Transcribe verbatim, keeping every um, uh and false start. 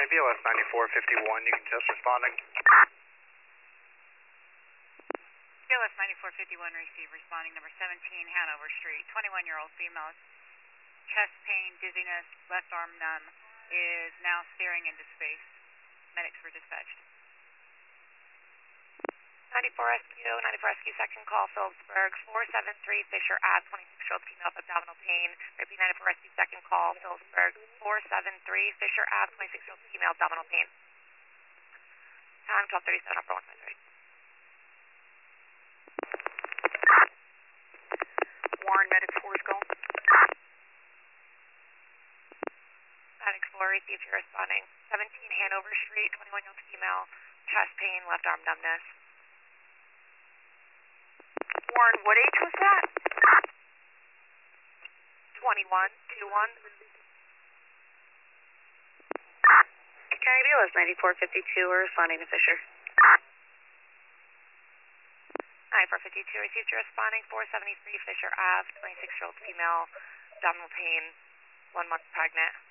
B L S ninety-four fifty-one, you can just responding. B L S ninety-four fifty-one, receive responding number seventeen Hanover Street, twenty-one-year-old female, chest pain, dizziness, left arm numb, is now staring into space. Medics were dispatched. ninety-four S Q, ninety-four S Q second call, Phillipsburg, four seven three Fisher Ave, twenty-six-year-old female with abdominal pain. Repeat ninety-four S Q second call, Phillipsburg, four seven three Fisher Ave, twenty-six-year-old female, abdominal pain. Time twelve thirty-seven, upper one five three. Warren, medics four is going. Medics four, received, you're responding. seventeen Hanover Street, twenty-one-year-old female, chest pain, left arm numbness. Warren, what age was that? twenty-one, two one. County B L S ninety-four fifty-two, we're responding to Fisher. ninety-four fifty-two, received, you're responding. four seventy-three Fisher Ave, twenty-six-year-old female, abdominal pain, one month pregnant.